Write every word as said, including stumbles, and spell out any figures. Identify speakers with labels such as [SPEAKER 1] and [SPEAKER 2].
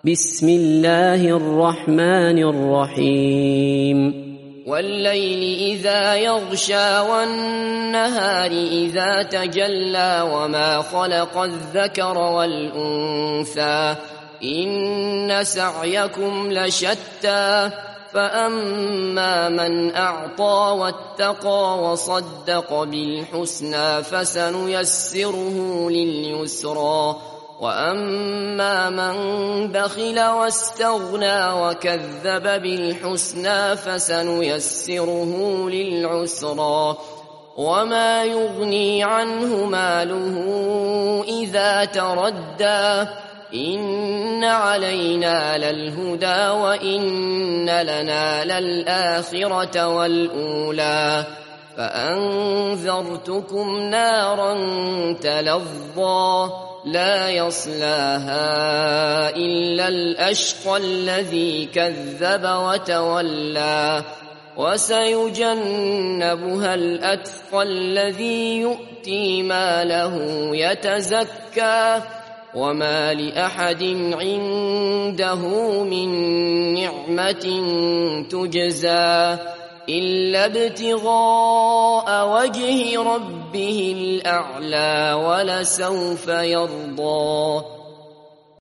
[SPEAKER 1] بسم الله الرحمن الرحيم
[SPEAKER 2] والليل إذا يغشى والنهار إذا تجلى وما خلق الذكر والأنثى إن سعيكم لشتى فأما من أعطى واتقى وصدق بالحسنى فسنيسره لليسرى وأما من بخل واستغنى وكذب بالحسنى فسنيسره للعسرى وما يغني عنه ماله إذا تردى إن علينا للهدى وإن لنا للآخرة والأولى فأنذرتكم نارا تلظى لا يصلاها إلا الأشقى الذي كذب وتولى وسيجنبها الأتقى الذي يؤتي ماله يتزكى وما لأحد عنده من نعمة تجزى إلا ابتغاء وجه ربه الأعلى ولسوف يرضى